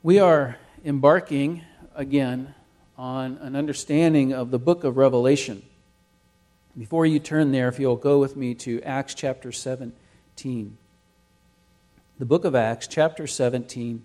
We are embarking again on an understanding of the book of Revelation. Before you turn there, if you'll go with me to Acts chapter 17. The book of Acts chapter 17.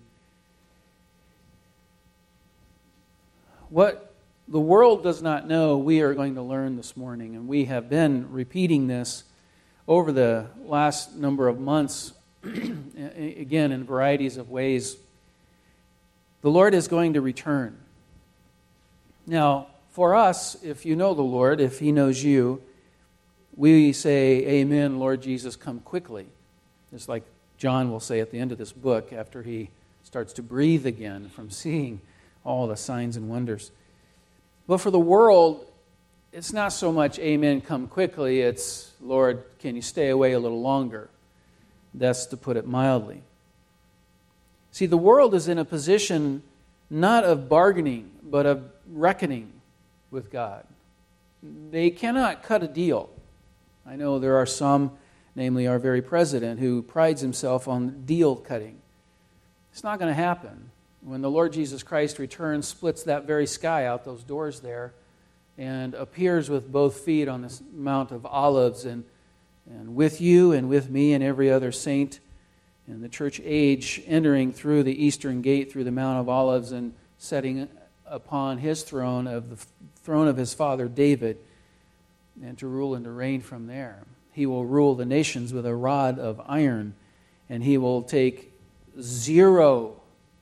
What the world does not know, we are going to learn this morning, and we have been repeating this over the last number of months, again in varieties of ways. The Lord is going to return. Now, for us, if you know the Lord, if He knows you, we say, Amen, Lord Jesus, come quickly. Just like John will say at the end of this book after he starts to breathe again from seeing all the signs and wonders. But for the world, it's not so much, Amen, come quickly. It's, Lord, can you stay away a little longer? That's to put it mildly. See, the world is in a position not of bargaining, but of reckoning with God. They cannot cut a deal. I know there are some, namely our very president, who prides himself on deal cutting. It's not going to happen. When the Lord Jesus Christ returns, splits that very sky out, those doors there, and appears with both feet on this Mount of Olives, and with you and with me and every other saint in the church age, entering through the eastern gate, through the Mount of Olives, and setting upon His throne, of the throne of His father David, and to rule and to reign from there. He will rule the nations with a rod of iron, and He will take zero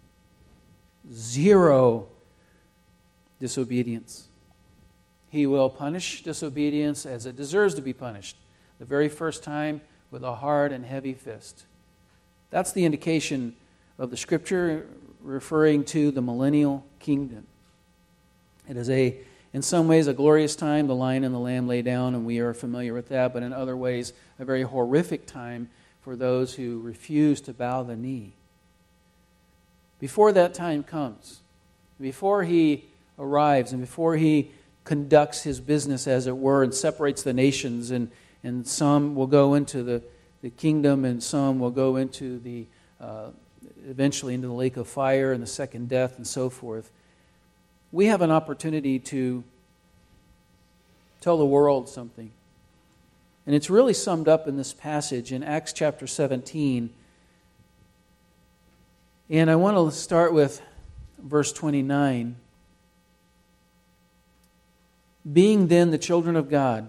disobedience. He will punish disobedience as it deserves to be punished, the very first time with a hard and heavy fist. That's the indication of the Scripture referring to the millennial kingdom. It is in some ways a glorious time. The Lion and the Lamb lay down, and we are familiar with that, but in other ways a very horrific time for those who refuse to bow the knee. Before that time comes, before He arrives and before He conducts His business, as it were, and separates the nations, and some will go into the kingdom, and some will go into eventually into the lake of fire and the second death and so forth. We have an opportunity to tell the world something. And it's really summed up in this passage in Acts chapter 17. And I want to start with verse 29. Being then the children of God,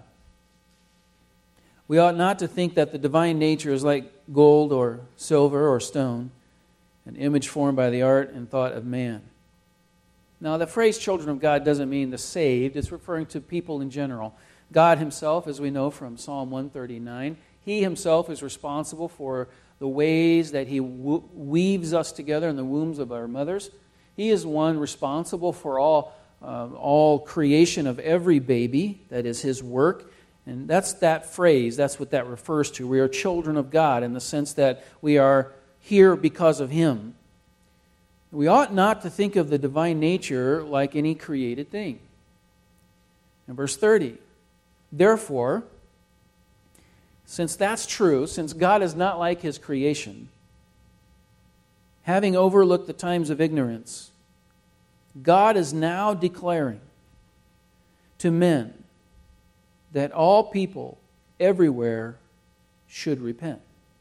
we ought not to think that the divine nature is like gold or silver or stone, an image formed by the art and thought of man. Now, the phrase children of God doesn't mean the saved. It's referring to people in general. God Himself, as we know from Psalm 139, He Himself is responsible for the ways that He weaves us together in the wombs of our mothers. He is one responsible for all creation of every baby. That is His work. And that's that phrase, that's what that refers to. We are children of God in the sense that we are here because of Him. We ought not to think of the divine nature like any created thing. In verse 30, therefore, since that's true, since God is not like His creation, having overlooked the times of ignorance, God is now declaring to men that all people everywhere should repent.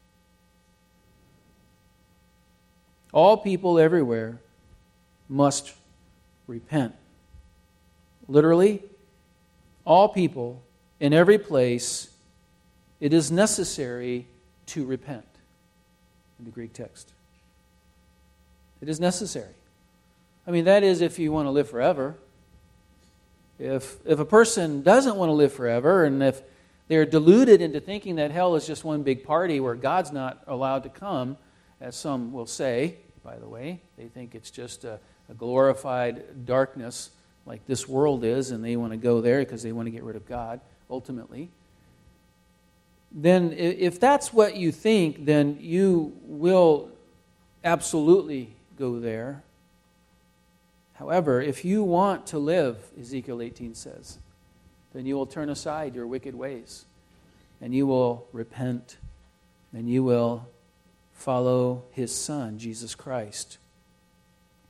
All people everywhere must repent. Literally, all people in every place, it is necessary to repent in the Greek text. It is necessary. I mean, that is if you want to live forever. If a person doesn't want to live forever, and if they're deluded into thinking that hell is just one big party where God's not allowed to come, as some will say, by the way, they think it's just a glorified darkness like this world is, and they want to go there because they want to get rid of God, ultimately. Then if that's what you think, then you will absolutely go there. However, if you want to live, Ezekiel 18 says, then you will turn aside your wicked ways, and you will repent, and you will follow His Son, Jesus Christ.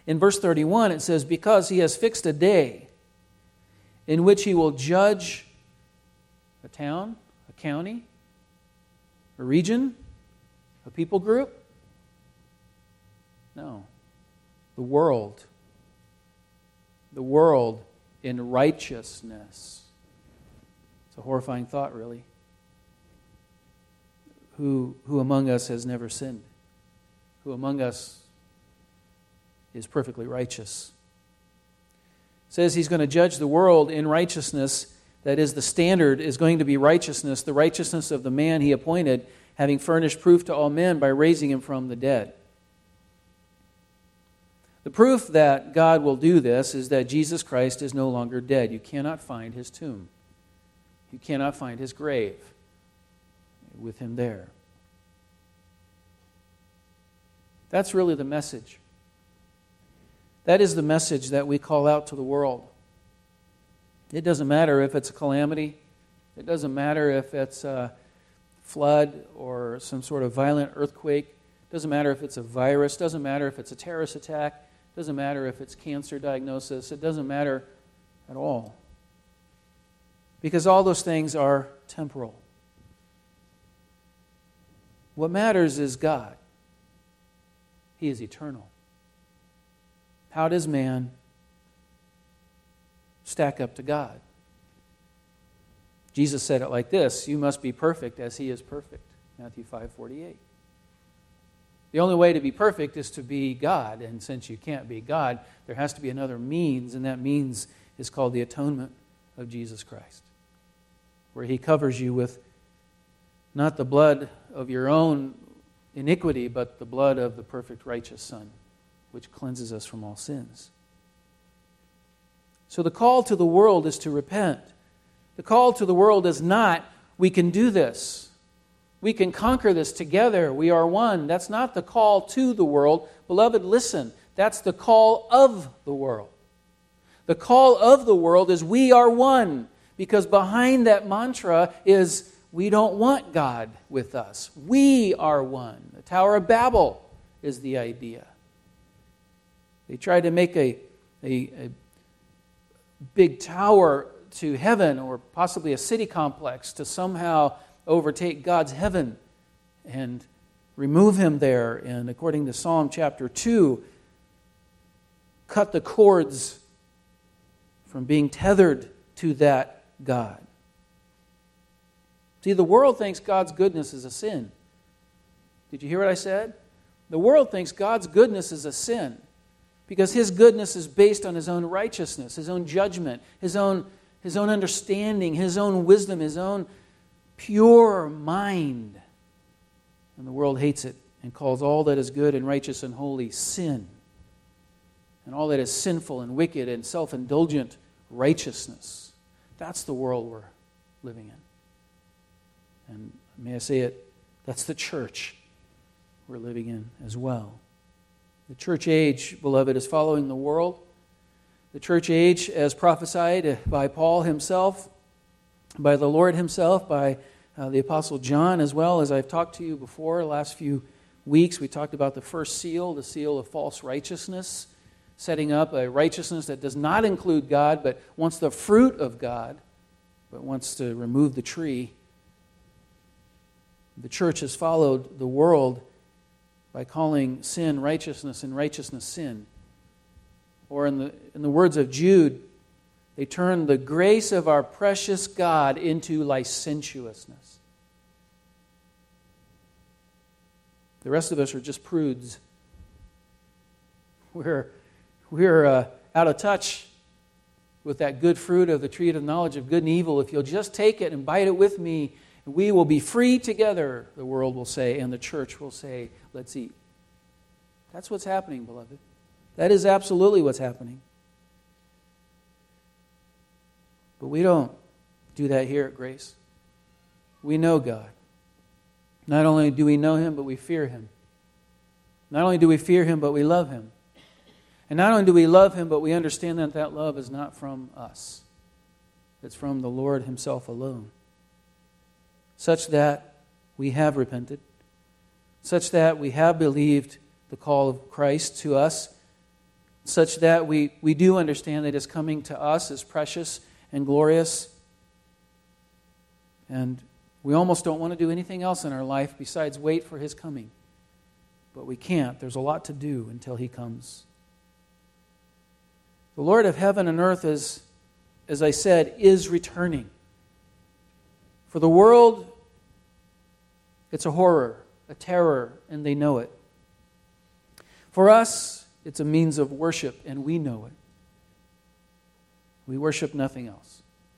In verse 31, it says, because he has fixed a day in which he will judge a town, a county, a region, a people group. No. The world. The world in righteousness. It's a horrifying thought, really. Who among us has never sinned? Who among us is perfectly righteous? It says he's going to judge the world in righteousness. That is, the standard is going to be righteousness, the righteousness of the man he appointed, having furnished proof to all men by raising him from the dead. The proof that God will do this is that Jesus Christ is no longer dead. You cannot find his tomb. You cannot find his grave with him there. That's really the message. That is the message that we call out to the world. It doesn't matter if it's a calamity. It doesn't matter if it's a flood or some sort of violent earthquake. It doesn't matter if it's a virus. It doesn't matter if it's a terrorist attack. It doesn't matter if it's cancer diagnosis. It doesn't matter at all. Because all those things are temporal. What matters is God. He is eternal. How does man stack up to God? Jesus said it like this, you must be perfect as he is perfect. Matthew 5:48. The only way to be perfect is to be God, and since you can't be God, there has to be another means, and that means is called the atonement of Jesus Christ, where he covers you with not the blood of your own iniquity, but the blood of the perfect righteous Son, which cleanses us from all sins. So the call to the world is to repent. The call to the world is not, we can do this. We can conquer this together. We are one. That's not the call to the world. Beloved, listen. That's the call of the world. The call of the world is we are one. Because behind that mantra is we don't want God with us. We are one. The Tower of Babel is the idea. They tried to make a big tower to heaven, or possibly a city complex, to somehow overtake God's heaven and remove him there. And according to Psalm chapter 2, cut the cords from being tethered to that God. See, the world thinks God's goodness is a sin. Did you hear what I said? The world thinks God's goodness is a sin because his goodness is based on his own righteousness, his own judgment, his own understanding, his own wisdom, his own pure mind. And the world hates it and calls all that is good and righteous and holy sin. And all that is sinful and wicked and self-indulgent righteousness. That's the world we're living in. And may I say it, that's the church we're living in as well. The church age, beloved, is following the world. The church age, as prophesied by Paul himself, by the Lord himself, by the Apostle John, as well as I've talked to you before the last few weeks. We talked about the first seal, the seal of false righteousness, setting up a righteousness that does not include God, but wants the fruit of God, but wants to remove the tree. The church has followed the world by calling sin righteousness and righteousness sin. Or in the words of Jude, they turn the grace of our precious God into licentiousness. The rest of us are just prudes. We're out of touch with that good fruit of the tree of the knowledge of good and evil. If you'll just take it and bite it with me, we will be free together, the world will say, and the church will say, let's eat. That's what's happening, beloved. That is absolutely what's happening. But we don't do that here at Grace. We know God. Not only do we know him, but we fear him. Not only do we fear him, but we love him. And not only do we love him, but we understand that that love is not from us. It's from the Lord himself alone. Such that we have repented. Such that we have believed the call of Christ to us. such that we do understand that His coming to us is precious and glorious. And we almost don't want to do anything else in our life besides wait for His coming. But we can't. There's a lot to do until He comes. The Lord of heaven and earth, as I said, is returning. For the world, it's a horror, a terror, and they know it. For us, it's a means of worship, and we know it. We worship nothing else.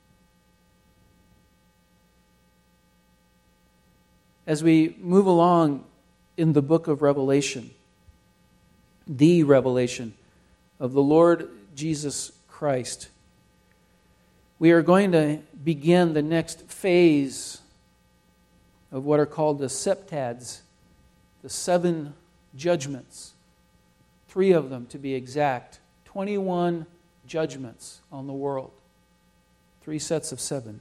As we move along in the book of Revelation, the revelation of the Lord Jesus Christ, we are going to begin the next phase of what are called the septads, the 7 judgments. 3 of them, to be exact. 21 judgments on the world. 3 sets of 7.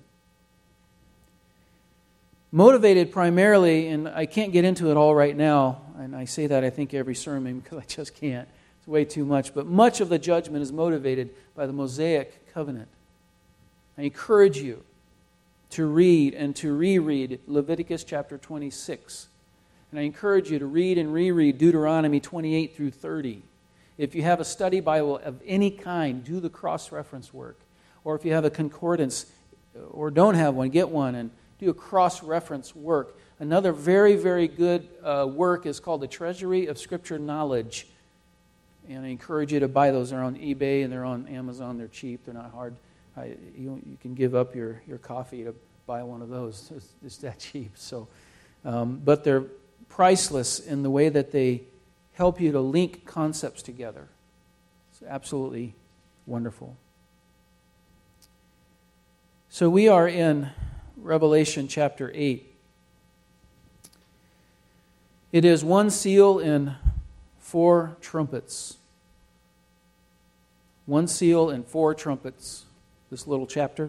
Motivated primarily, and I can't get into it all right now, and I say that I think every sermon because I just can't. It's way too much. But much of the judgment is motivated by the Mosaic covenant. I encourage you to read and to reread Leviticus chapter 26. And I encourage you to read and reread Deuteronomy 28 through 30. If you have a study Bible of any kind, do the cross-reference work. Or if you have a concordance or don't have one, get one and do a cross-reference work. Another very, very good work is called the Treasury of Scripture Knowledge. And I encourage you to buy those. They're on eBay and they're on Amazon. They're cheap. They're not hard. You can give up your coffee to buy one of those. It's that cheap. So, but they're priceless in the way that they help you to link concepts together. It's absolutely wonderful. So we are in Revelation chapter 8. It is 1 seal and 4 trumpets. 1 seal and 4 trumpets, this little chapter.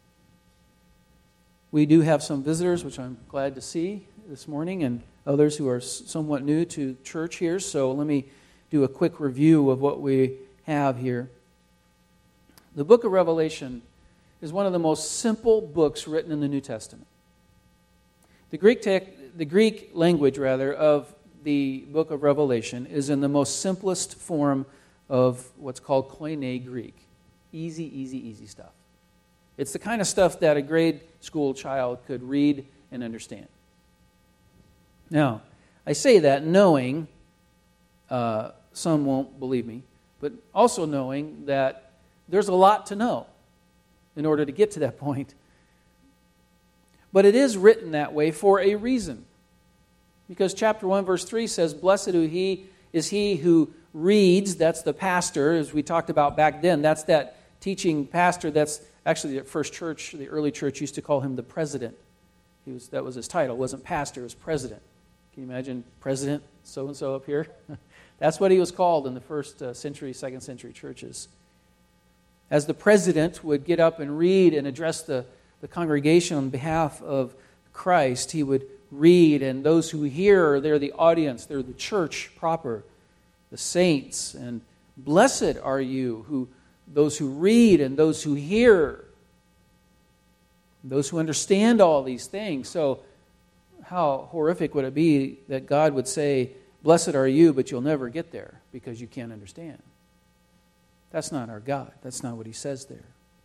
We do have some visitors, which I'm glad to see this morning, and others who are somewhat new to church here. So let me do a quick review of what we have here. The book of Revelation is one of the most simple books written in the New Testament. The Greek language of the book of Revelation is in the most simplest form of what's called Koine Greek. Easy stuff. It's the kind of stuff that a grade school child could read and understand. Now, I say that knowing, some won't believe me, but also knowing that there's a lot to know in order to get to that point. But it is written that way for a reason. Because chapter 1, verse 3 says, "Blessed is he who reads," that's the pastor, as we talked about back then. That's that teaching pastor. That's actually the first church, the early church used to call him the president. That was his title. It wasn't pastor, it was president. Can you imagine President so-and-so up here? That's what he was called in the first century, second century churches. As the president would get up and read and address the congregation on behalf of Christ, he would read, and those who hear, they're the audience, they're the church proper, the saints. And blessed are you, those who read and those who hear, those who understand all these things. So how horrific would it be that God would say, "Blessed are you, but you'll never get there because you can't understand." That's not our God. That's not what He says there.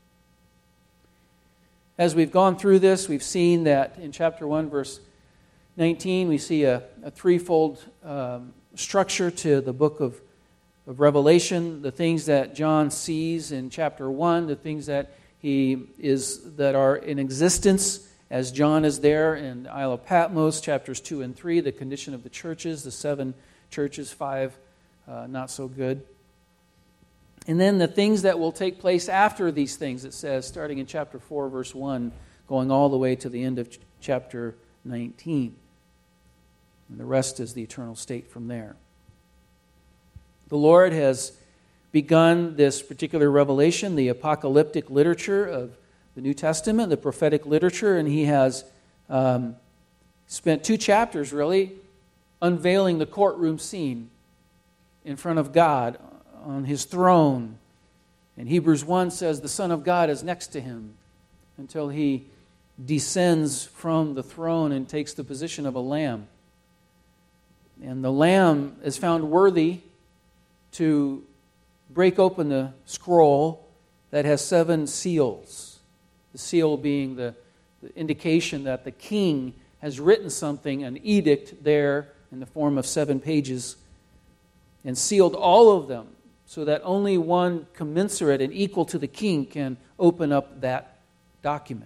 As we've gone through this, we've seen that in chapter 1, verse 19, we see a threefold structure to the book of Revelation. The things that John sees in chapter 1, the things that that are in existence as John is there in the Isle of Patmos, chapters 2 and 3, the condition of the churches, the 7 churches, 5 not so good. And then the things that will take place after these things, it says, starting in chapter 4, verse 1, going all the way to the end of chapter 19. And the rest is the eternal state from there. The Lord has begun this particular revelation, the apocalyptic literature of the New Testament, the prophetic literature, and He has spent 2 chapters, really, unveiling the courtroom scene in front of God on his throne. And Hebrews 1 says the Son of God is next to him until he descends from the throne and takes the position of a lamb. And the lamb is found worthy to break open the scroll that has 7 seals. The seal being the indication that the king has written something, an edict there in the form of 7 pages, and sealed all of them so that only one commensurate and equal to the king can open up that document.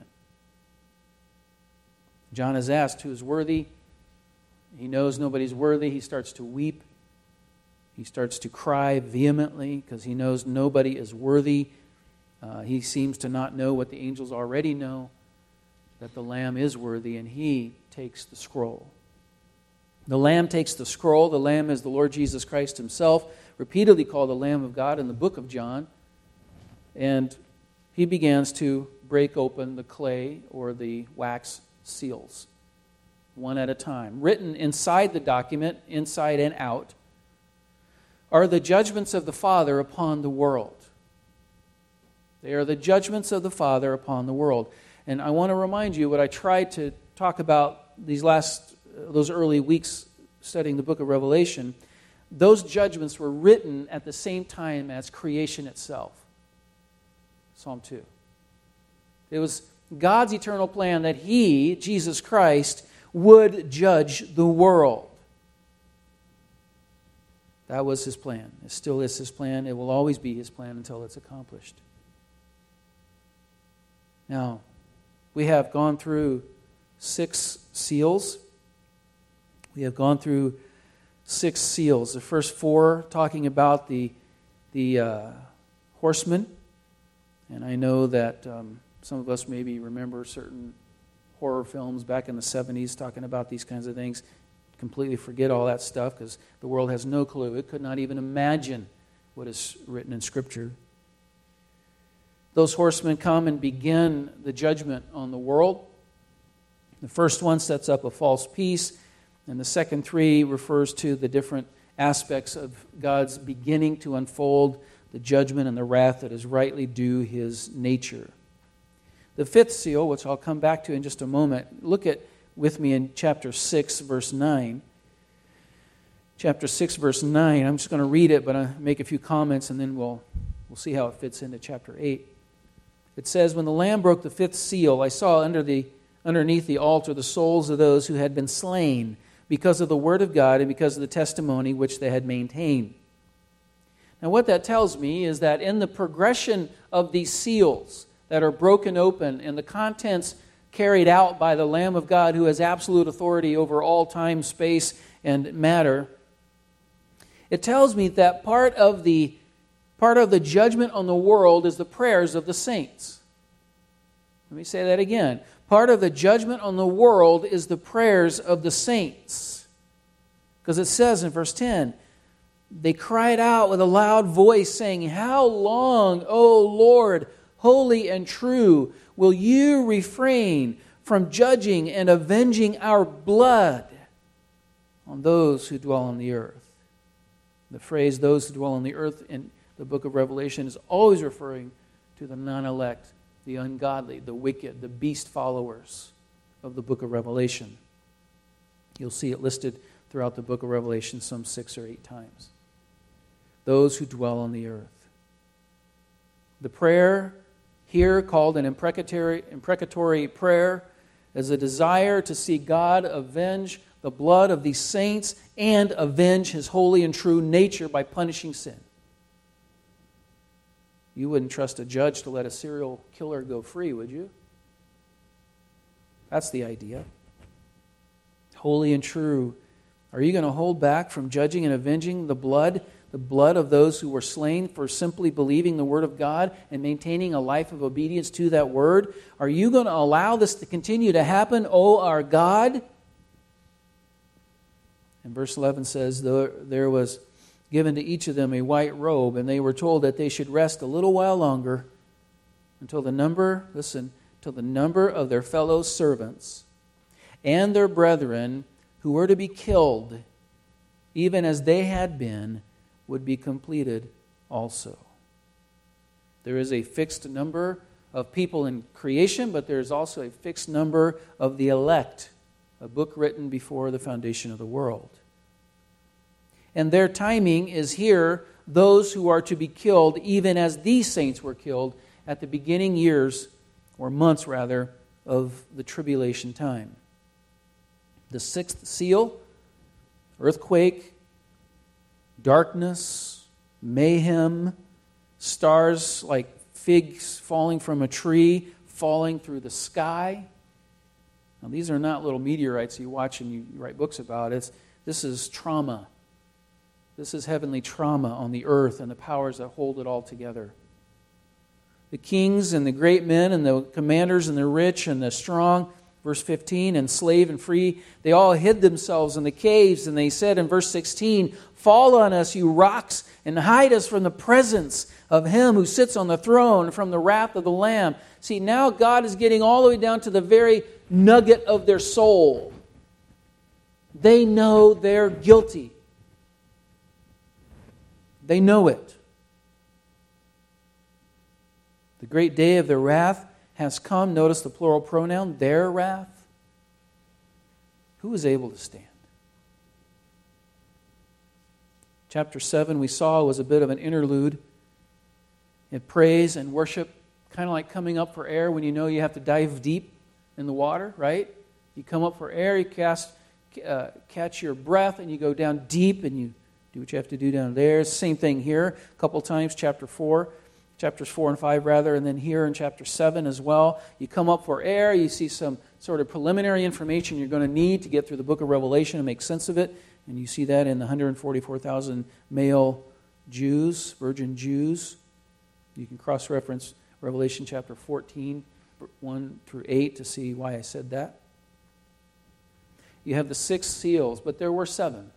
John is asked who is worthy. He knows nobody's worthy. He starts to weep. He starts to cry vehemently because he knows nobody is worthy. He seems to not know what the angels already know, that the Lamb is worthy, and he takes the scroll. The Lamb takes the scroll. The Lamb is the Lord Jesus Christ himself, repeatedly called the Lamb of God in the book of John. And he begins to break open the clay or the wax seals, one at a time. Written inside the document, inside and out, are the judgments of the Father upon the world. They are the judgments of the Father upon the world. And I want to remind you what I tried to talk about those early weeks studying the book of Revelation. Those judgments were written at the same time as creation itself. Psalm 2. It was God's eternal plan that He, Jesus Christ, would judge the world. That was His plan. It still is His plan. It will always be His plan until it's accomplished. Now, we have gone through 6 seals. We have gone through 6 seals. The first 4 talking about the horsemen. And I know that some of us maybe remember certain horror films back in the 70s talking about these kinds of things. Completely forget all that stuff because the world has no clue. It could not even imagine what is written in Scripture. Those horsemen come and begin the judgment on the world. The first one sets up a false peace, and the second 3 refers to the different aspects of God's beginning to unfold the judgment and the wrath that is rightly due His nature. The 5th seal, which I'll come back to in just a moment, look at with me in chapter 6, verse 9. Chapter 6, verse 9. I'm just going to read it, but I'll make a few comments, and then we'll see how it fits into chapter 8. It says, "When the Lamb broke the 5th seal, I saw underneath the altar the souls of those who had been slain because of the word of God and because of the testimony which they had maintained." Now what that tells me is that in the progression of these seals that are broken open and the contents carried out by the Lamb of God who has absolute authority over all time, space, and matter, it tells me that part of the judgment on the world is the prayers of the saints. Let me say that again. Part of the judgment on the world is the prayers of the saints. Because it says in verse 10, they cried out with a loud voice saying, "How long, O Lord, holy and true, will you refrain from judging and avenging our blood on those who dwell on the earth?" The phrase "those who dwell on the earth" in the book of Revelation is always referring to the non-elect, the ungodly, the wicked, the beast followers of the book of Revelation. You'll see it listed throughout the book of Revelation some 6 or 8 times. Those who dwell on the earth. The prayer here, called an imprecatory prayer, is a desire to see God avenge the blood of these saints and avenge His holy and true nature by punishing sin. You wouldn't trust a judge to let a serial killer go free, would you? That's the idea. Holy and true. Are you going to hold back from judging and avenging the blood of those who were slain for simply believing the Word of God and maintaining a life of obedience to that Word? Are you going to allow this to continue to happen, O our God? And verse 11 says, there was given to each of them a white robe, and they were told that they should rest a little while longer until the number of their fellow servants and their brethren who were to be killed, even as they had been, would be completed also. There is a fixed number of people in creation, but there's also a fixed number of the elect, a book written before the foundation of the world. And their timing is here, those who are to be killed, even as these saints were killed at the beginning years, or months rather, of the tribulation time. The sixth seal, earthquake, darkness, mayhem, stars like figs falling from a tree, falling through the sky. Now, these are not little meteorites you watch and you write books about. This is trauma. This is heavenly trauma on the earth and the powers that hold it all together. The kings and the great men and the commanders and the rich and the strong, verse 15, and slave and free, they all hid themselves in the caves, and they said in verse 16, "Fall on us, you rocks, and hide us from the presence of Him who sits on the throne, from the wrath of the Lamb." See, now God is getting all the way down to the very nugget of their soul. They know they're guilty. They know it. The great day of their wrath has come. Notice the plural pronoun, their wrath. Who is able to stand? Chapter 7 we saw was a bit of an interlude in praise and worship, kind of like coming up for air when you know you have to dive deep in the water, right? You come up for air, you catch your breath, and you go down deep, and you do what you have to do down there. Same thing here, a couple times, chapters 4 and 5 rather, and then here in chapter 7 as well. You come up for air, you see some sort of preliminary information you're going to need to get through the book of Revelation and make sense of it, and you see that in the 144,000 male Jews, virgin Jews. You can cross-reference Revelation chapter 14, 1 through 8 to see why I said that. You have the 6 seals, but there were 7.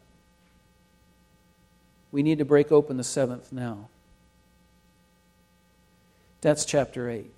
We need to break open the 7th now. That's chapter 8.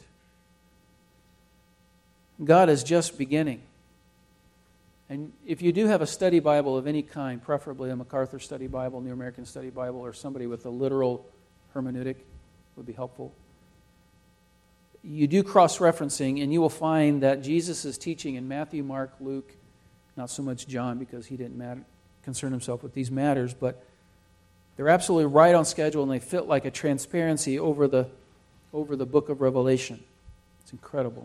God is just beginning. And if you do have a study Bible of any kind, preferably a MacArthur Study Bible, New American Study Bible, or somebody with a literal hermeneutic would be helpful. You do cross-referencing, and you will find that Jesus is teaching in Matthew, Mark, Luke, not so much John because he didn't concern himself with these matters, but they're absolutely right on schedule, and they fit like a transparency over the book of Revelation. It's incredible.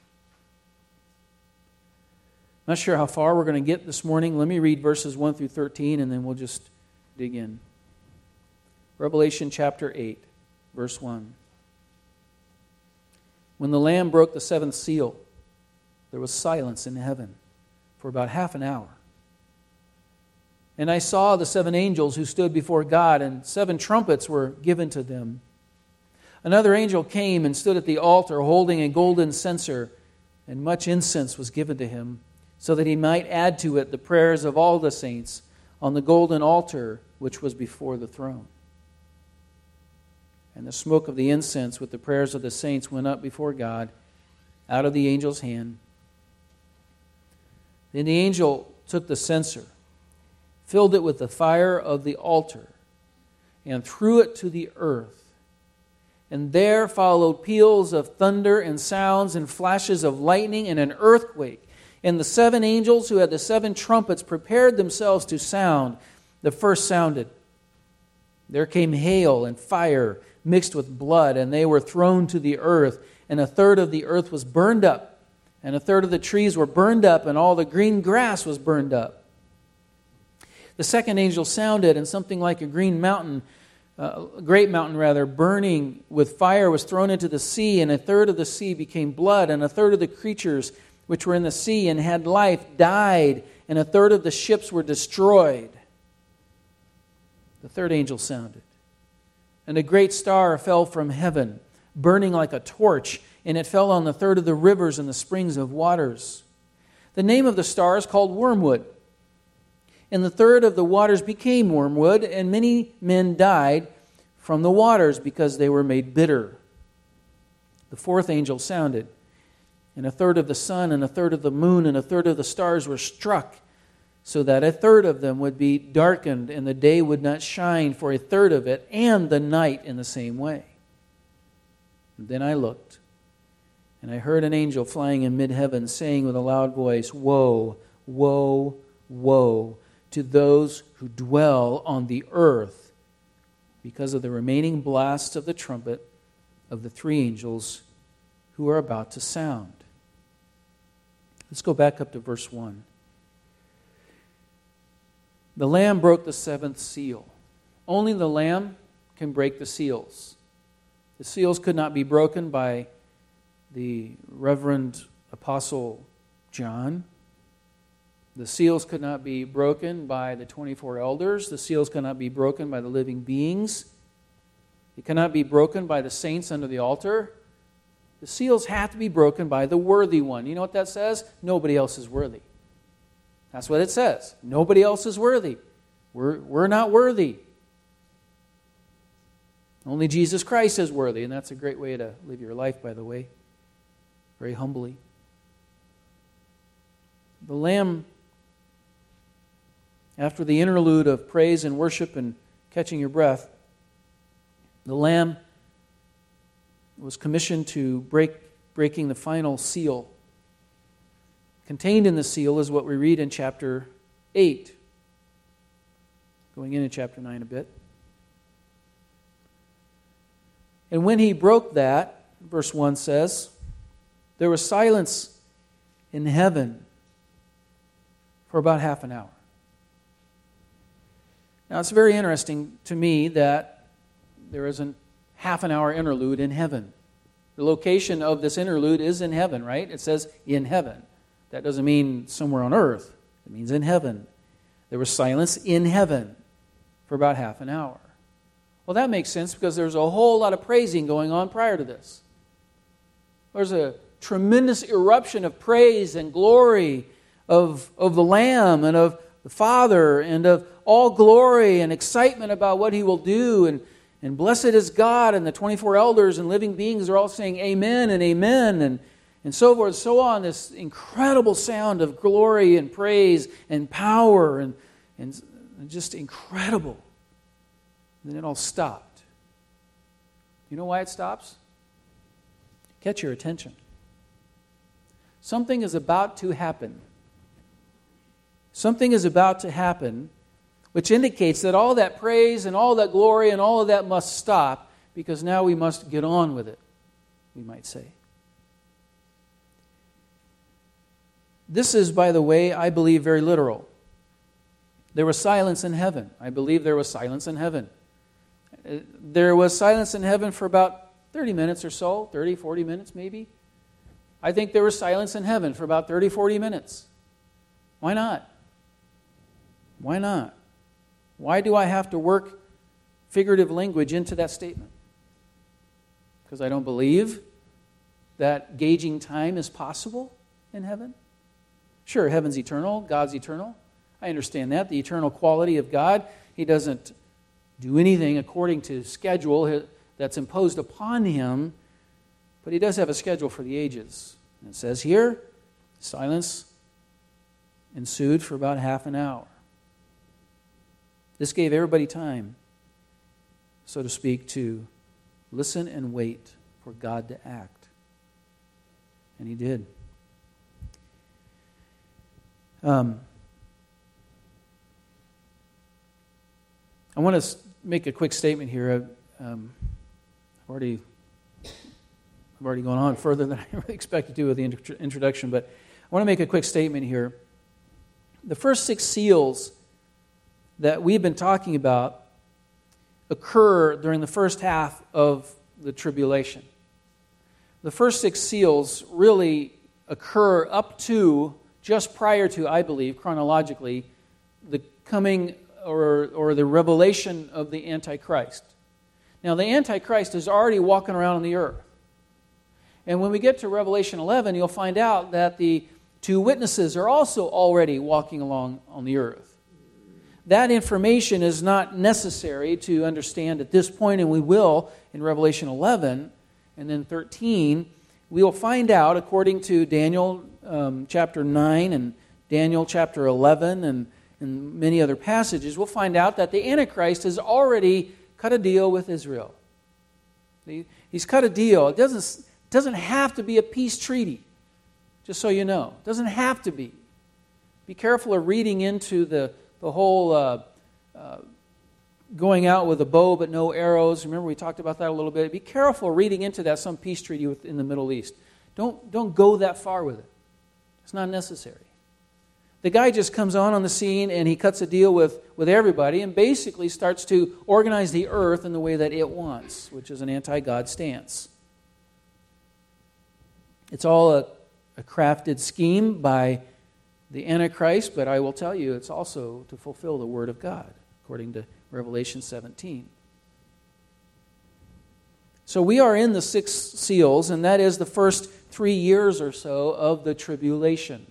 Not sure how far we're going to get this morning. Let me read verses 1 through 13, and then we'll just dig in. Revelation chapter 8, verse 1. When the Lamb broke the 7th seal, there was silence in heaven for about half an hour. And I saw the 7 angels who stood before God, and 7 trumpets were given to them. Another angel came and stood at the altar holding a golden censer, and much incense was given to him, so that he might add to it the prayers of all the saints on the golden altar which was before the throne. And the smoke of the incense with the prayers of the saints went up before God out of the angel's hand. Then the angel took the censer, filled it with the fire of the altar, and threw it to the earth. And there followed peals of thunder and sounds and flashes of lightning and an earthquake. And the 7 angels who had the 7 trumpets prepared themselves to sound. The first sounded. There came hail and fire mixed with blood, and they were thrown to the earth. And a third of the earth was burned up, and a third of the trees were burned up, and all the green grass was burned up. The second angel sounded, and something like a great mountain, burning with fire was thrown into the sea, and a third of the sea became blood, and a third of the creatures which were in the sea and had life died, and a third of the ships were destroyed. The third angel sounded, and a great star fell from heaven, burning like a torch, and it fell on the third of the rivers and the springs of waters. The name of the star is called Wormwood. And the third of the waters became wormwood, and many men died from the waters because they were made bitter. The fourth angel sounded, and a third of the sun and a third of the moon and a third of the stars were struck, so that a third of them would be darkened, and the day would not shine for a third of it, and the night in the same way. And then I looked, and I heard an angel flying in mid-heaven, saying with a loud voice, Woe, woe, woe to those who dwell on the earth, because of the remaining blast of the trumpet of the three angels who are about to sound. Let's go back up to verse 1. The Lamb broke the seventh seal. Only the Lamb can break the seals. The seals could not be broken by the Reverend Apostle John. The seals could not be broken by the 24 elders. The seals could not be broken by the living beings. It cannot be broken by the saints under the altar. The seals have to be broken by the worthy one. You know what that says? Nobody else is worthy. That's what it says. Nobody else is worthy. We're not worthy. Only Jesus Christ is worthy, and that's a great way to live your life, by the way. Very humbly. The Lamb, after the interlude of praise and worship and catching your breath, the Lamb was commissioned to breaking the final seal. Contained in the seal is what we read in chapter 8. Going into chapter 9 a bit. And when he broke that, verse 1 says, there was silence in heaven for about half an hour. Now it's very interesting to me that there is a half an hour interlude in heaven. The location of this interlude is in heaven, right? It says in heaven. That doesn't mean somewhere on earth. It means in heaven. There was silence in heaven for about half an hour. Well, that makes sense because there's a whole lot of praising going on prior to this. There's a tremendous eruption of praise and glory of the Lamb and of the Father and of all glory and excitement about what He will do. And blessed is God, and the 24 elders and living beings are all saying amen and amen and so forth and so on. This incredible sound of glory and praise and power and just incredible. And then it all stopped. You know why it stops? Catch your attention. Something is about to happen. Something is about to happen, which indicates that all that praise and all that glory and all of that must stop, because now we must get on with it, we might say. This is, by the way, I believe, very literal. There was silence in heaven. I believe there was silence in heaven. There was silence in heaven for about 30 minutes or so, 30, 40 minutes maybe. I think there was silence in heaven for about 30, 40 minutes. Why not? Why not? Why do I have to work figurative language into that statement? Because I don't believe that gauging time is possible in heaven? Sure, heaven's eternal, God's eternal. I understand that, the eternal quality of God. He doesn't do anything according to schedule that's imposed upon Him, but He does have a schedule for the ages. And it says here, silence ensued for about half an hour. This gave everybody time, so to speak, to listen and wait for God to act. And He did. I want to make a quick statement here. I've already gone on further than I really expected to with the introduction, but I want to make a quick statement here. The first 6 seals that we've been talking about occur during the first half of the tribulation. The first 6 seals really occur up to, just prior to, I believe, chronologically, the coming or the revelation of the Antichrist. Now, the Antichrist is already walking around on the earth. And when we get to Revelation 11, you'll find out that the 2 witnesses are also already walking along on the earth. That information is not necessary to understand at this point, and we will in Revelation 11 and then 13. We will find out, according to Daniel chapter 9 and Daniel chapter 11 and in many other passages, we'll find out that the Antichrist has already cut a deal with Israel. He's cut a deal. It doesn't have to be a peace treaty, just so you know. It doesn't have to be. Be careful of reading into the whole going out with a bow but no arrows. Remember, we talked about that a little bit. Be careful reading into that, some peace treaty in the Middle East. Don't go that far with it. It's not necessary. The guy just comes on the scene and he cuts a deal with everybody and basically starts to organize the earth in the way that it wants, which is an anti-God stance. It's all a crafted scheme by the Antichrist, but I will tell you it's also to fulfill the Word of God, according to Revelation 17. So we are in the 6 seals, and that is the first 3 years or so of the tribulation.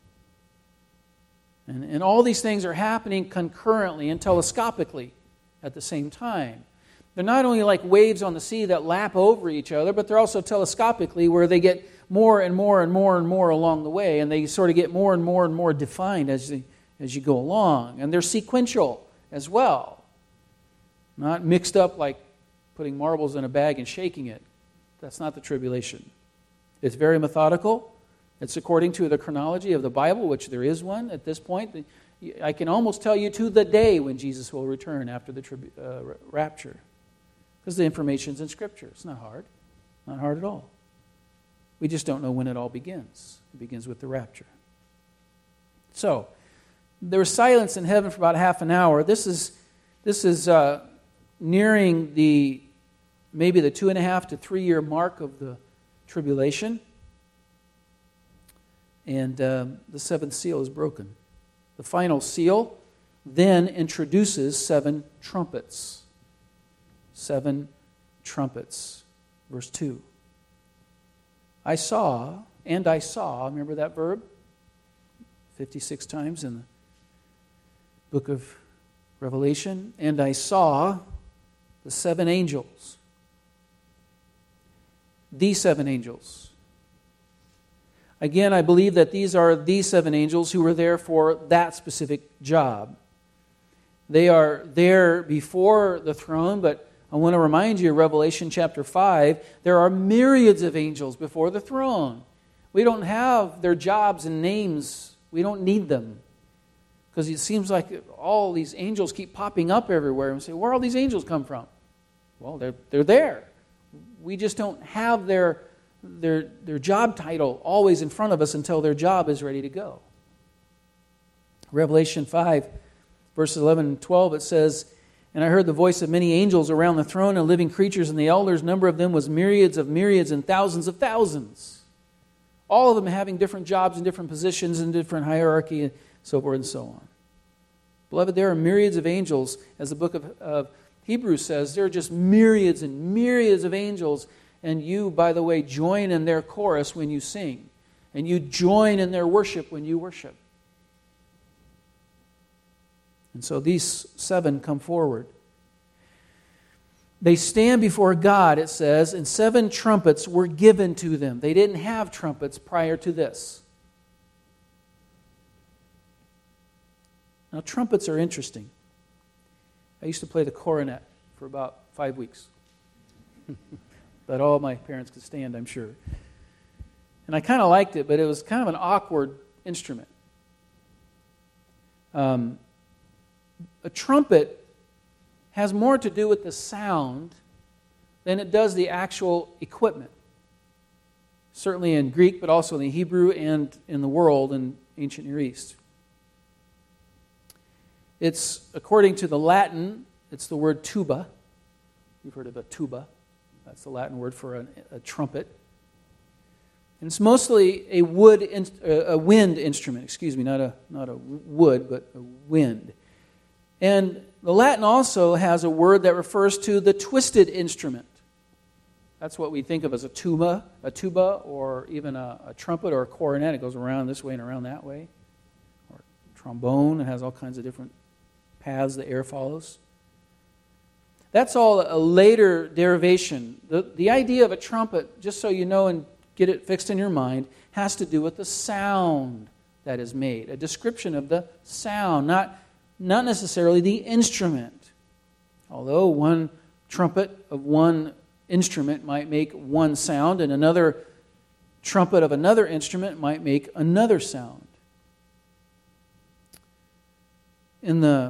And all these things are happening concurrently and telescopically at the same time. They're not only like waves on the sea that lap over each other, but they're also telescopically where they get more and more and more and more along the way, and they sort of get more and more and more defined as you go along. And they're sequential as well. Not mixed up like putting marbles in a bag and shaking it. That's not the tribulation. It's very methodical. It's according to the chronology of the Bible, which there is one at this point. I can almost tell you to the day when Jesus will return after the rapture. Because the information's in Scripture. It's not hard. Not hard at all. We just don't know when it all begins. It begins with the rapture. So, there was silence in heaven for about half an hour. This is nearing maybe the 2.5 to 3 year mark of the tribulation. And the 7th seal is broken. The final seal then introduces 7 trumpets. 7 trumpets. Verse 2. I saw, remember that verb? 56 times in the book of Revelation. And I saw the 7 angels. The 7 angels. Again, I believe that these are the 7 angels who were there for that specific job. They are there before the throne, but I want to remind you, Revelation chapter 5, there are myriads of angels before the throne. We don't have their jobs and names. We don't need them. Because it seems like all these angels keep popping up everywhere. And we say, where all these angels come from? Well, they're there. We just don't have their job title always in front of us until their job is ready to go. Revelation 5, verses 11 and 12, it says, and I heard the voice of many angels around the throne and living creatures and the elders. Number of them was myriads of myriads and thousands of thousands. All of them having different jobs and different positions and different hierarchy and so forth and so on. Beloved, there are myriads of angels. As the book of Hebrews says, there are just myriads and myriads of angels. And you, by the way, join in their chorus when you sing. And you join in their worship when you worship. And so these 7 come forward. They stand before God, it says, and 7 trumpets were given to them. They didn't have trumpets prior to this. Now, trumpets are interesting. I used to play the cornet for about 5 weeks. That all my parents could stand, I'm sure. And I kind of liked it, but it was kind of an awkward instrument. A trumpet has more to do with the sound than it does the actual equipment. Certainly in Greek, but also in the Hebrew and in the world in ancient Near East. It's, according to the Latin, it's the word tuba. You've heard of a tuba. That's the Latin word for a trumpet. And it's mostly a wind instrument. Not a wood, but a wind. And the Latin also has a word that refers to the twisted instrument. That's what we think of as a tuba, or even a trumpet or a cornet. It goes around this way and around that way. Or trombone. It has all kinds of different paths the air follows. That's all a later derivation. The idea of a trumpet, just so you know and get it fixed in your mind, has to do with the sound that is made. A description of the sound, not not necessarily the instrument. Although one trumpet of one instrument might make one sound, and another trumpet of another instrument might make another sound. In the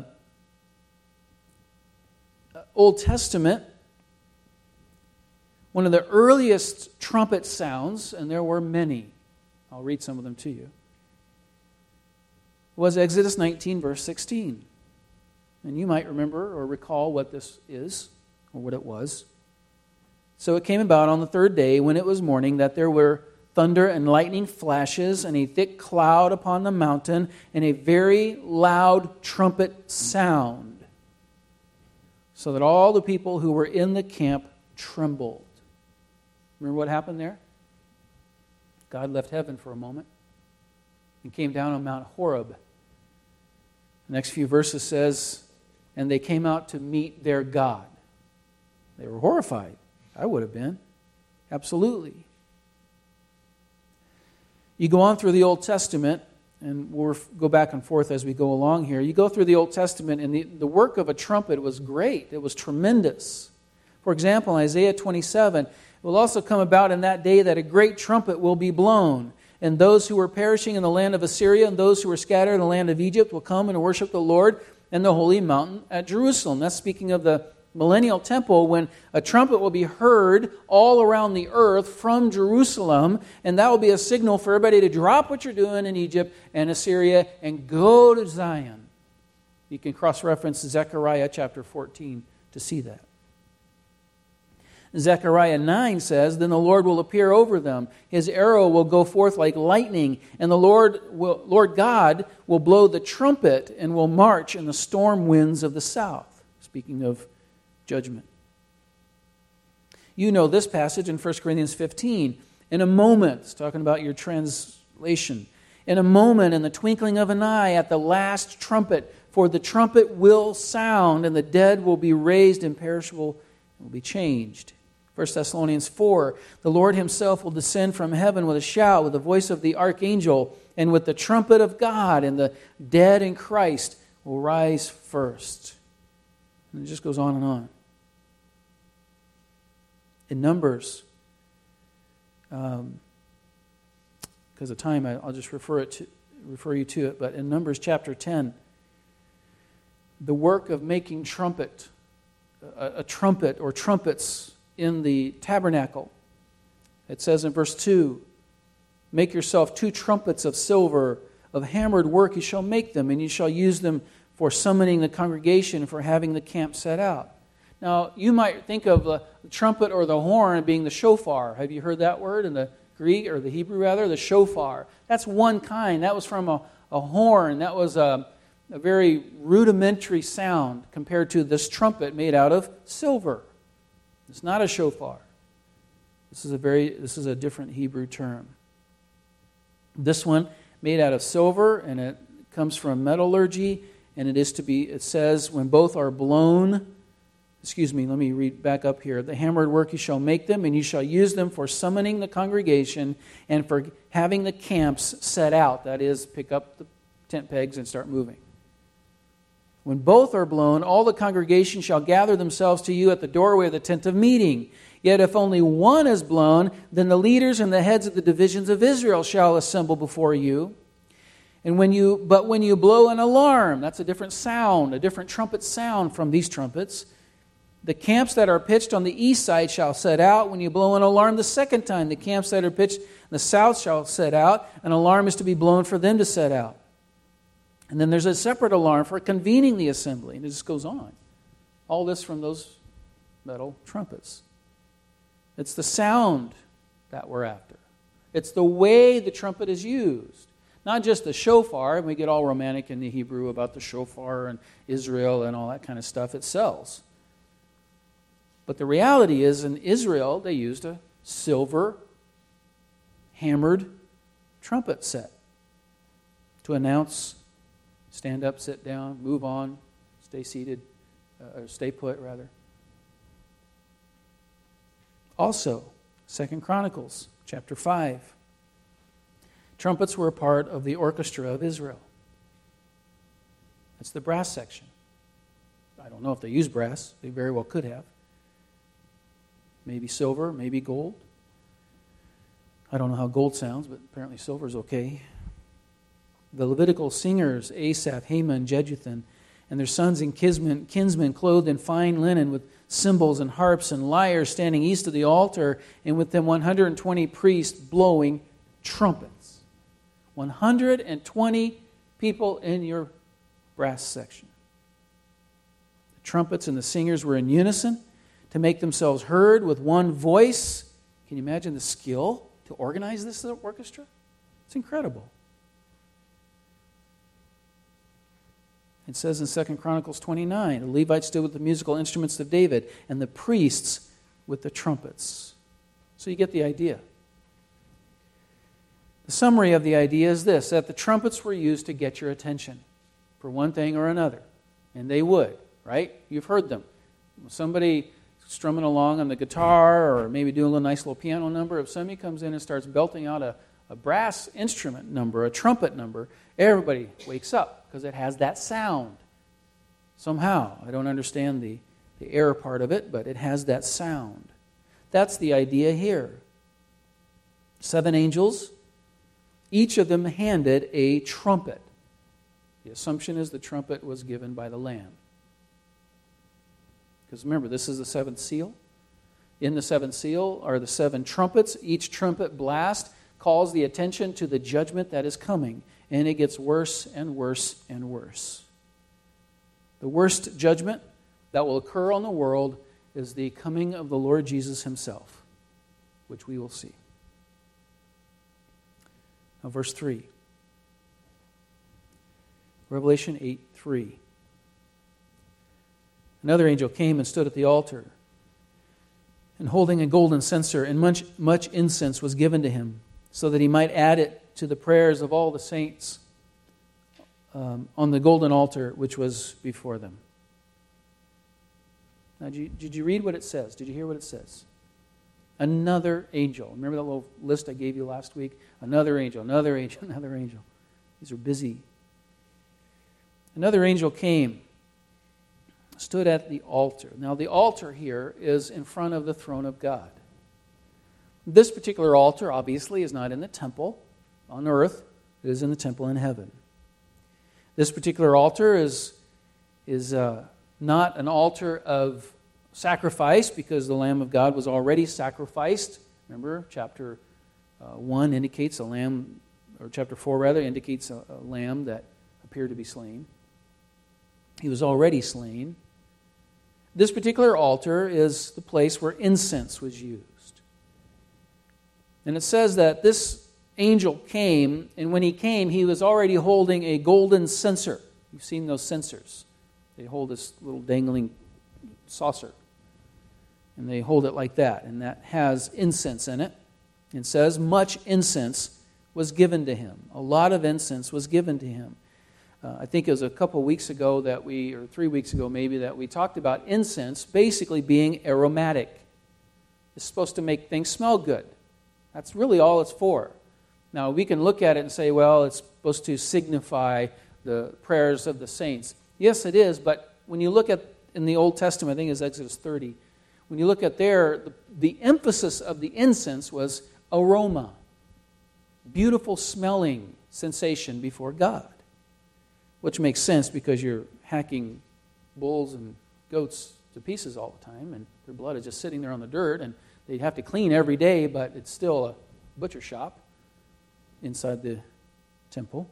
Old Testament, one of the earliest trumpet sounds, and there were many, I'll read some of them to you, was Exodus 19, verse 16. And you might remember or recall what this is, or what it was. So it came about on the third day, when it was morning, that there were thunder and lightning flashes, and a thick cloud upon the mountain, and a very loud trumpet sound, so that all the people who were in the camp trembled. Remember what happened there? God left heaven for a moment and came down on Mount Horeb. The next few verses says, and they came out to meet their God. They were horrified. I would have been. Absolutely. You go on through the Old Testament, and we'll go back and forth as we go along here. You go through the Old Testament, and the work of a trumpet was great. It was tremendous. For example, in Isaiah 27, it will also come about in that day that a great trumpet will be blown, and those who were perishing in the land of Assyria and those who were scattered in the land of Egypt will come and worship the Lord in the holy mountain at Jerusalem. That's speaking of the millennial temple, when a trumpet will be heard all around the earth from Jerusalem, and that will be a signal for everybody to drop what you're doing in Egypt and Assyria and go to Zion. You can cross-reference Zechariah chapter 14 to see that. Zechariah 9 says, then the Lord will appear over them. His arrow will go forth like lightning, and the Lord God will blow the trumpet and will march in the storm winds of the south. Speaking of judgment. You know this passage in 1 Corinthians 15. In a moment, it's talking about your translation. In a moment, in the twinkling of an eye, at the last trumpet, for the trumpet will sound, and the dead will be raised imperishable, and will be changed. 1 Thessalonians 4, the Lord himself will descend from heaven with a shout, with the voice of the archangel, and with the trumpet of God, and the dead in Christ will rise first. And it just goes on and on. In Numbers, because of time, I'll just refer you to it. But in Numbers chapter 10, the work of making a trumpet or trumpets in the tabernacle. It says in verse 2, make yourself 2 trumpets of silver, of hammered work you shall make them, and you shall use them for summoning the congregation and for having the camp set out. Now, you might think of the trumpet or the horn being the shofar. Have you heard that word in the Greek, or the Hebrew rather? The shofar. That's one kind. That was from a horn. That was a very rudimentary sound compared to this trumpet made out of silver. It's not a shofar. This is a different Hebrew term. This one made out of silver, and it comes from metallurgy, and it says, when both are blown, let me read back up here. The hammered work you shall make them, and you shall use them for summoning the congregation and for having the camps set out. That is, pick up the tent pegs and start moving. When both are blown, all the congregation shall gather themselves to you at the doorway of the tent of meeting. Yet if only one is blown, then the leaders and the heads of the divisions of Israel shall assemble before you. But when you blow an alarm, that's a different sound, a different trumpet sound from these trumpets. The camps that are pitched on the east side shall set out. When you blow an alarm the second time, the camps that are pitched on the south shall set out. An alarm is to be blown for them to set out. And then there's a separate alarm for convening the assembly. And it just goes on. All this from those metal trumpets. It's the sound that we're after. It's the way the trumpet is used. Not just the shofar. And we get all romantic in the Hebrew about the shofar and Israel and all that kind of stuff. It sells. But the reality is, in Israel, they used a silver hammered trumpet set to announce, stand up, sit down, move on, stay seated, or stay put, rather. Also, 2 Chronicles chapter 5. Trumpets were a part of the orchestra of Israel. It's the brass section. I don't know if they use brass. They very well could have. Maybe silver, maybe gold. I don't know how gold sounds, but apparently silver is okay. The Levitical singers, Asaph, Heman, Jeduthun, and their sons and kinsmen clothed in fine linen with cymbals and harps and lyres standing east of the altar, and with them 120 priests blowing trumpets. 120 people in your brass section. The trumpets and the singers were in unison to make themselves heard with one voice. Can you imagine the skill to organize this orchestra? It's incredible. It says in 2 Chronicles 29, the Levites stood with the musical instruments of David, and the priests with the trumpets. So you get the idea. The summary of the idea is this, that the trumpets were used to get your attention for one thing or another. And they would, right? You've heard them. Somebody strumming along on the guitar or maybe doing a nice little piano number, if somebody comes in and starts belting out a brass instrument number, a trumpet number, everybody wakes up because it has that sound. Somehow, I don't understand the air part of it, but it has that sound. That's the idea here. 7 angels, each of them handed a trumpet. The assumption is the trumpet was given by the Lamb. Because remember, this is the 7th seal. In the 7th seal are the 7 trumpets. Each trumpet blast calls the attention to the judgment that is coming. And it gets worse and worse and worse. The worst judgment that will occur on the world is the coming of the Lord Jesus himself, which we will see. Now, verse 3. Revelation 8:3. Another angel came and stood at the altar, and holding a golden censer, and much incense was given to him, so that he might add it to the prayers of all the saints on the golden altar which was before them. Now, did you read what it says? Did you hear what it says? Another angel. Remember that little list I gave you last week? Another angel, another angel, another angel. These are busy. Another angel came, stood at the altar. Now, the altar here is in front of the throne of God. This particular altar, obviously, is not in the temple on earth. It is in the temple in heaven. This particular altar is not an altar of sacrifice because the Lamb of God was already sacrificed. Remember, chapter 1 indicates a lamb, or chapter 4 rather, indicates a lamb that appeared to be slain. He was already slain. This particular altar is the place where incense was used. And it says that this angel came, and when he came, he was already holding a golden censer. You've seen those censers. They hold this little dangling saucer. And they hold it like that, and that has incense in it. It says, much incense was given to him. A lot of incense was given to him. I think it was a couple weeks ago or 3 weeks ago maybe, that we talked about incense basically being aromatic. It's supposed to make things smell good. That's really all it's for. Now, we can look at it and say, well, it's supposed to signify the prayers of the saints. Yes, it is, but when you look at in the Old Testament, I think it's Exodus 30, when you look at there, the emphasis of the incense was aroma, beautiful smelling sensation before God, which makes sense because you're hacking bulls and goats to pieces all the time, and their blood is just sitting there on the dirt, and they have to clean every day, but it's still a butcher shop inside the temple.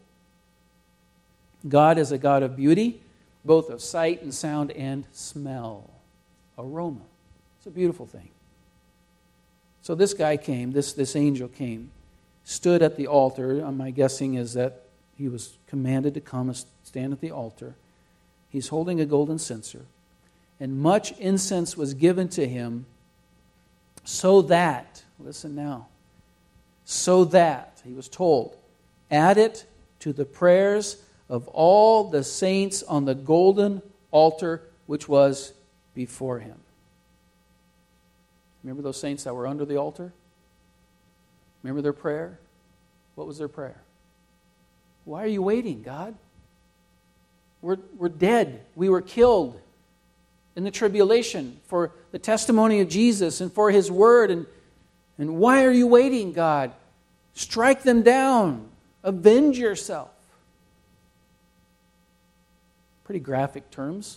God is a God of beauty, both of sight and sound and smell, aroma. It's a beautiful thing. So this guy came, this angel came, stood at the altar. My guessing is that he was commanded to come and stand at the altar. He's holding a golden censer, and much incense was given to him so that, listen now, so that, he was told, add it to the prayers of all the saints on the golden altar which was before him. Remember those saints that were under the altar? Remember their prayer? What was their prayer? Why are you waiting, God? were dead. We were killed in the tribulation for the testimony of Jesus and for His word. And why are you waiting, God? Strike them down. Avenge yourself. Pretty graphic terms.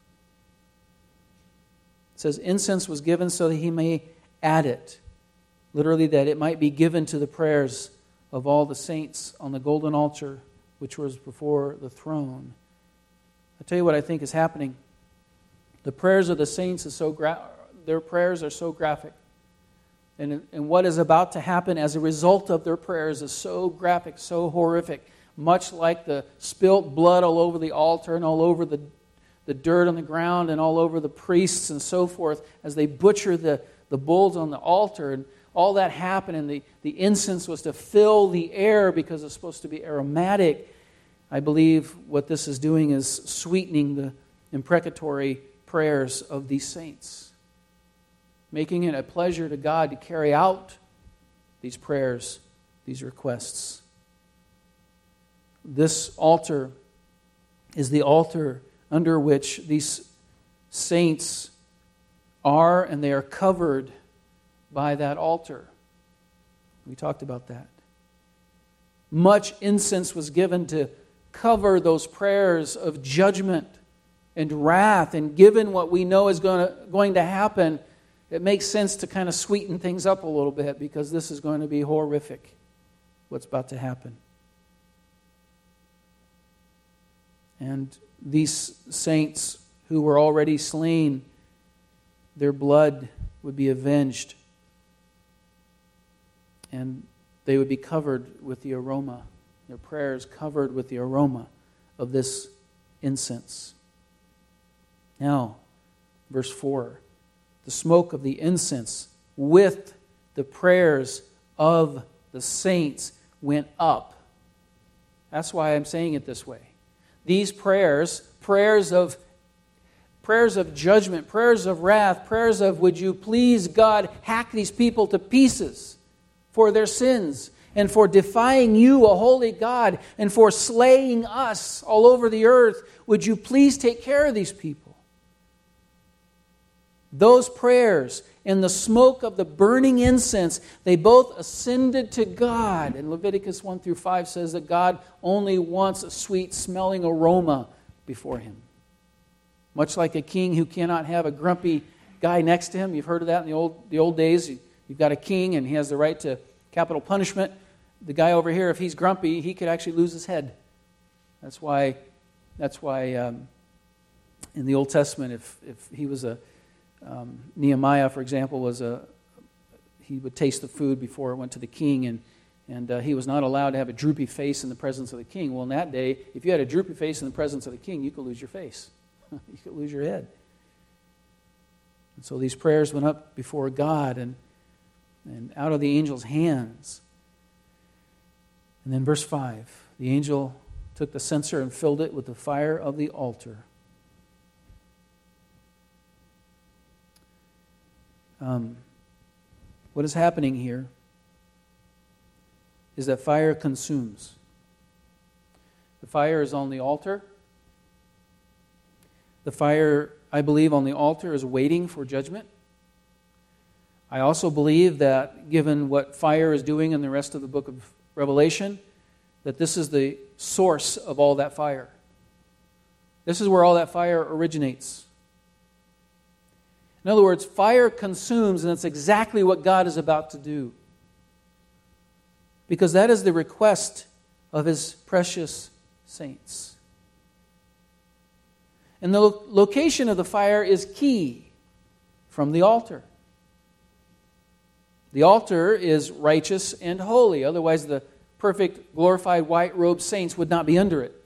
It says, incense was given so that He may add it. Literally, that it might be given to the prayers of all the saints on the golden altar, which was before the throne. I'll tell you what I think is happening. The prayers of the saints their prayers are so graphic. And what is about to happen as a result of their prayers is so graphic, so horrific, much like the spilt blood all over the altar and all over the dirt on the ground and all over the priests and so forth as they butcher the bulls on the altar. And all that happened, and the incense was to fill the air because it's supposed to be aromatic. I believe what this is doing is sweetening the imprecatory prayers of these saints, making it a pleasure to God to carry out these prayers, these requests. This altar is the altar under which these saints are, and they are covered by that altar. We talked about that. Much incense was given to cover those prayers of judgment and wrath, and given what we know is going to happen, it makes sense to kind of sweeten things up a little bit, because this is going to be horrific, what's about to happen. And these saints who were already slain, their blood would be avenged, and they would be covered with the aroma, their prayers covered with the aroma of this incense. Now, verse 4, the smoke of the incense with the prayers of the saints went up. That's why I'm saying it this way. These prayers of judgment, prayers of wrath, prayers of, would you please, God, hack these people to pieces for their sins and for defying you, a holy God, and for slaying us all over the earth. Would you please take care of these people? Those prayers and the smoke of the burning incense, they both ascended to God. And Leviticus 1-5 says that God only wants a sweet-smelling aroma before Him. Much like a king who cannot have a grumpy guy next to him. You've heard of that in the old days. You've got a king and he has the right to capital punishment. The guy over here, if he's grumpy, he could actually lose his head. That's why in the Old Testament, if he was Nehemiah, for example, he would taste the food before it went to the king, and he was not allowed to have a droopy face in the presence of the king. Well, in that day, if you had a droopy face in the presence of the king, you could lose your face. You could lose your head. And so these prayers went up before God and out of the angel's hands. And then verse 5, the angel took the censer and filled it with the fire of the altar. What is happening here is that fire consumes. The fire is on the altar. The fire, I believe, on the altar is waiting for judgment. I also believe that, given what fire is doing in the rest of the book of Revelation, that this is the source of all that fire. This is where all that fire originates. In other words, fire consumes, and that's exactly what God is about to do. Because that is the request of His precious saints. And the location of the fire is key from the altar. The altar is righteous and holy. Otherwise, the perfect, glorified, white-robed saints would not be under it.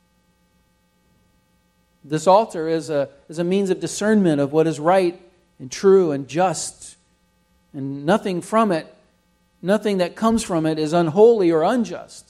This altar is a means of discernment of what is right and true and just. And nothing that comes from it is unholy or unjust.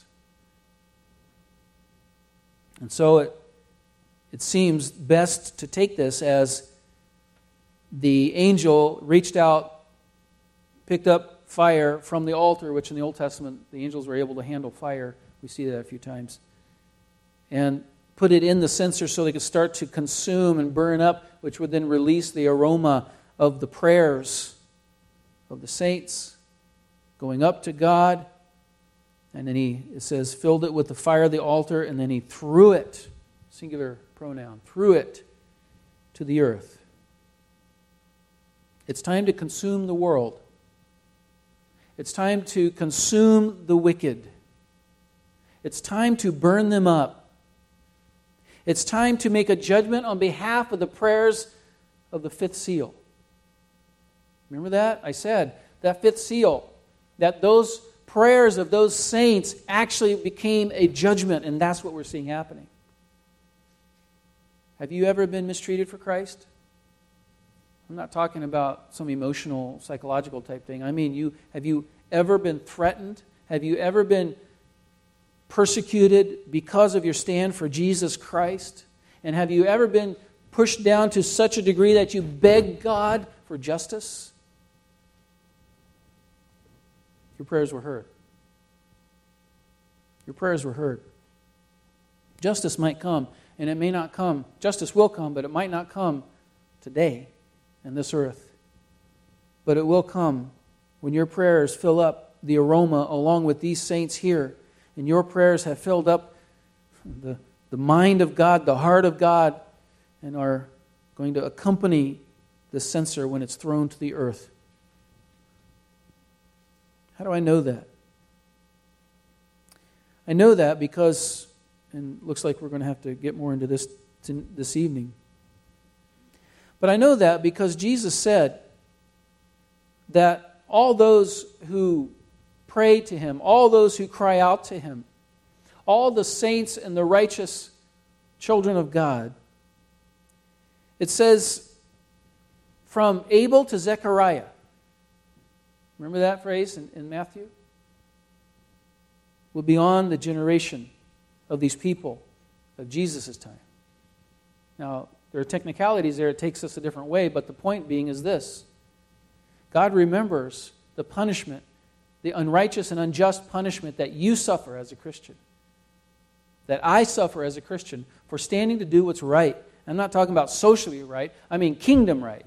And so it seems best to take this as the angel reached out, picked up fire from the altar, which in the Old Testament the angels were able to handle fire. We see that a few times. And put it in the censer so they could start to consume and burn up, which would then release the aroma of the prayers of the saints going up to God. And then it says, filled it with the fire of the altar, and then he threw it, singular pronoun, threw it to the earth. It's time to consume the world. It's time to consume the wicked. It's time to burn them up. It's time to make a judgment on behalf of the prayers of the fifth seal. Remember that? I said that fifth seal, that those prayers of those saints actually became a judgment, and that's what we're seeing happening. Have you ever been mistreated for Christ? I'm not talking about some emotional, psychological type thing. I mean, have you ever been threatened? Have you ever been persecuted because of your stand for Jesus Christ? And have you ever been pushed down to such a degree that you beg God for justice? Your prayers were heard. Your prayers were heard. Justice might come, and it may not come. Justice will come, but it might not come today in this earth. But it will come when your prayers fill up the aroma along with these saints here, and your prayers have filled up the mind of God, the heart of God, and are going to accompany the censer when it's thrown to the earth. How do I know that? I know that because, and it looks like we're going to have to get more into this evening. But I know that because Jesus said that all those who pray to Him, all those who cry out to Him, all the saints and the righteous children of God, it says from Abel to Zechariah. Remember that phrase in Matthew? Will be on the generation of these people of Jesus' time. Now, there are technicalities there. It takes us a different way, but the point being is this. God remembers the punishment, the unrighteous and unjust punishment that you suffer as a Christian, that I suffer as a Christian for standing to do what's right. I'm not talking about socially right. I mean kingdom right.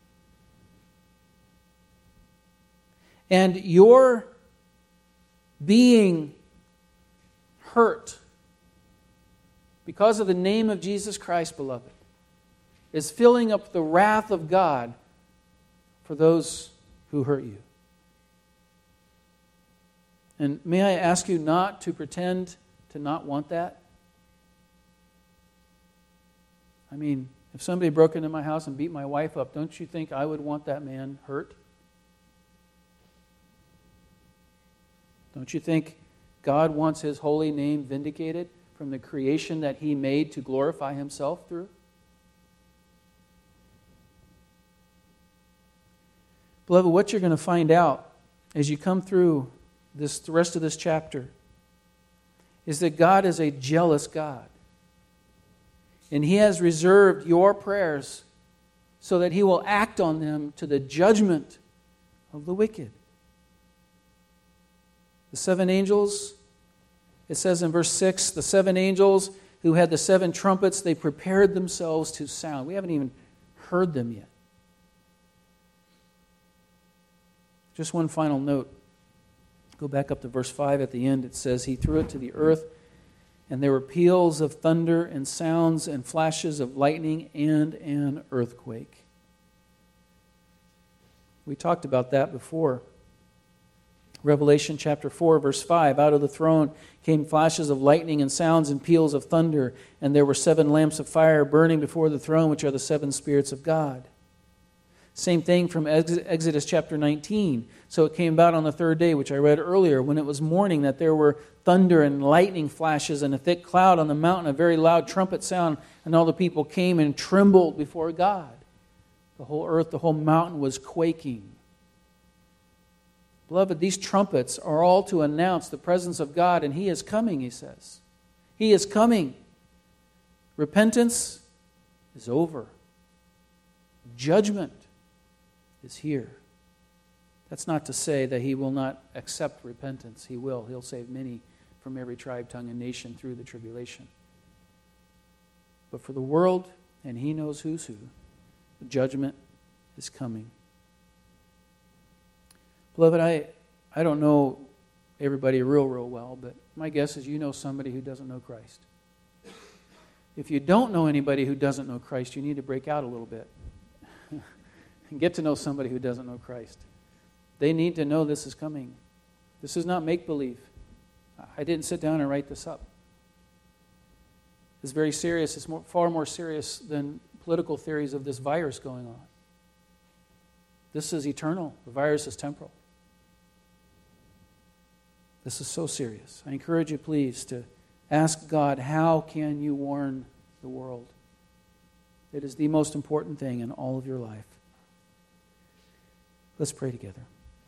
And your being hurt because of the name of Jesus Christ, beloved, is filling up the wrath of God for those who hurt you. And may I ask you not to pretend to not want that? I mean, if somebody broke into my house and beat my wife up, don't you think I would want that man hurt? Don't you think God wants His holy name vindicated from the creation that He made to glorify Himself through? Beloved, what you're going to find out as you come through the rest of this chapter is that God is a jealous God. And He has reserved your prayers so that He will act on them to the judgment of the wicked. The seven angels, it says in verse 6, the seven angels who had the seven trumpets, they prepared themselves to sound. We haven't even heard them yet. Just one final note. Go back up to verse 5 at the end. It says, He threw it to the earth, and there were peals of thunder and sounds and flashes of lightning and an earthquake. We talked about that before. Revelation chapter 4, verse 5, out of the throne came flashes of lightning and sounds and peals of thunder, and there were 7 lamps of fire burning before the throne, which are the 7 spirits of God. Same thing from Exodus chapter 19. So it came about on the 3rd day, which I read earlier, when it was morning, that there were thunder and lightning flashes and a thick cloud on the mountain, a very loud trumpet sound, and all the people came and trembled before God. The whole earth, the whole mountain was quaking. Beloved, these trumpets are all to announce the presence of God, and He is coming, He says. He is coming. Repentance is over. Judgment is here. That's not to say that He will not accept repentance. He will. He'll save many from every tribe, tongue, and nation through the tribulation. But for the world, and He knows who's who, the judgment is coming. Beloved, I don't know everybody real well, but my guess is you know somebody who doesn't know Christ. If you don't know anybody who doesn't know Christ, you need to break out a little bit and get to know somebody who doesn't know Christ. They need to know this is coming. This is not make-believe. I didn't sit down and write this up. It's very serious. It's far more serious than political theories of this virus going on. This is eternal. The virus is temporal. This is so serious. I encourage you, please, to ask God, how can you warn the world? It is the most important thing in all of your life. Let's pray together.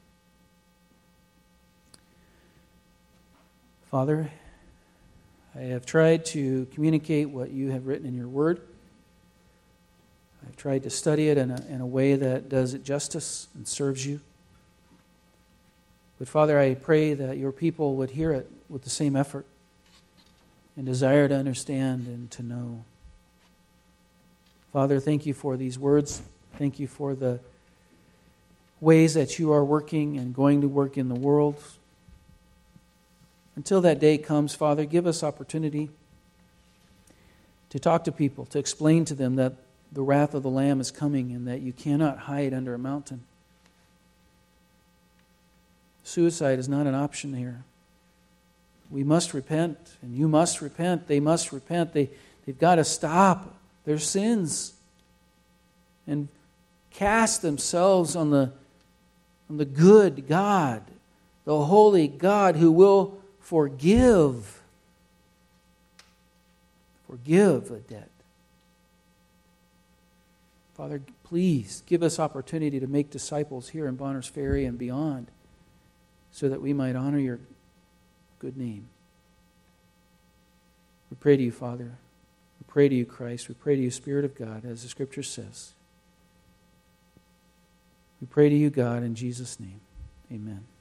Father, I have tried to communicate what you have written in your word. I've tried to study it in a way that does it justice and serves you. But Father, I pray that your people would hear it with the same effort and desire to understand and to know. Father, thank you for these words. Thank you for the ways that you are working and going to work in the world. Until that day comes, Father, give us opportunity to talk to people, to explain to them that the wrath of the Lamb is coming and that you cannot hide under a mountain. Suicide is not an option here. We must repent, and you must repent. They must repent. They've got to stop their sins and cast themselves on the good God, the holy God who will forgive a debt. Father, please give us opportunity to make disciples here in Bonners Ferry and beyond, so that we might honor your good name. We pray to you, Father. We pray to you, Christ. We pray to you, Spirit of God, as the Scripture says. We pray to you, God, in Jesus' name. Amen.